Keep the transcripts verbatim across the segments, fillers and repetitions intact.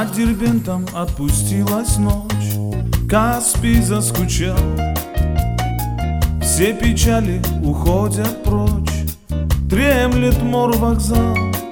Над Дербентом отпустилась ночь, Каспий заскучал, все печали уходят прочь, дремлет морвокзал.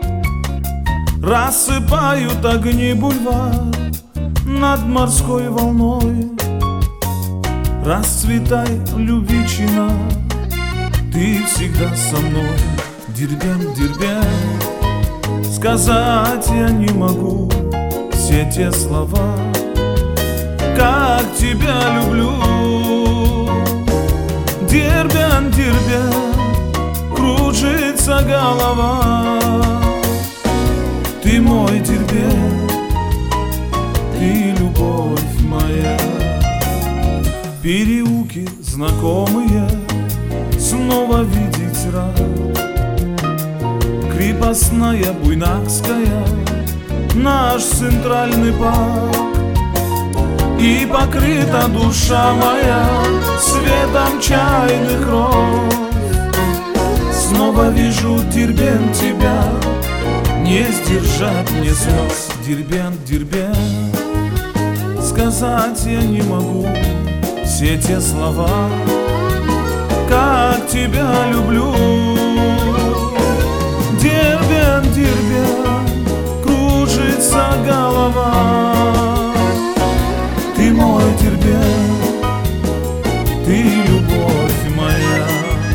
Рассыпают огни бульвар над морской волной. Расцветай, любичина, ты всегда со мной. Дербент, Дербент, сказать я не могу все те слова, как тебя люблю. Дербент, Дербент, кружится голова. Ты мой Дербент, ты любовь моя. Переулки знакомые снова видеть рад. Крепостная Буйнакская, наш центральный парк. И покрыта душа моя светом чайных роз. Снова вижу, Дербент, тебя, не сдержать мне слез. Дербент, Дербент, сказать я не могу все те слова, как тебя люблю. Дербент, Дербент, кружится голова. Ты мой Дербент, ты любовь моя.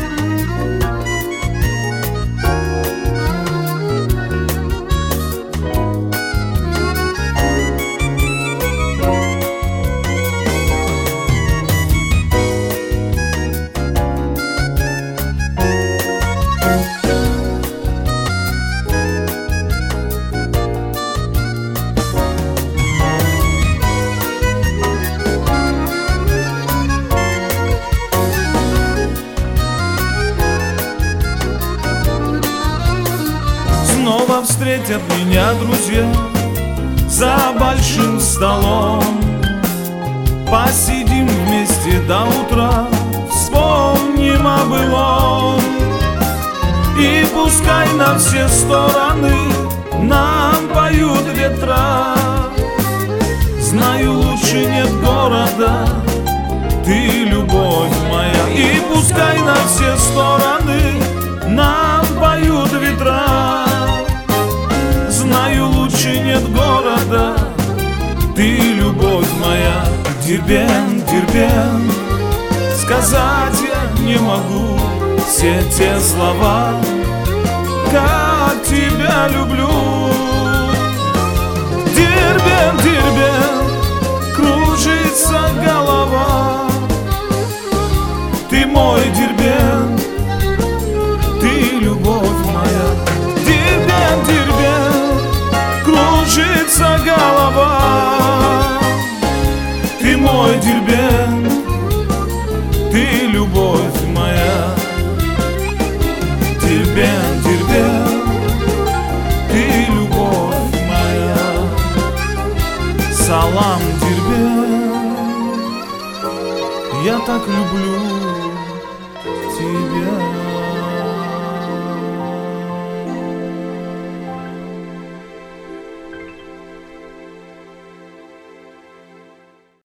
Снова встретят меня друзья за большим столом. Посидим вместе до утра, вспомним о былом. И пускай на все стороны нам поют ветра. Знаю, лучше нет города, ты любовь моя. И пускай на все стороны нам поют ветра. Знаю, лучше нет города, ты любовь моя. Дербент, Дербент, сказать я не могу все те слова, как тебя люблю. Дербент, Дербент, кружится голова. Ты мой Дербент, ты любовь моя. Дербент, Дербент, кружится голова. Ты мой Дербент, ты любовь моя. Дербент, Дербент, ты любовь моя. Салам, Дербент, я так люблю тебя.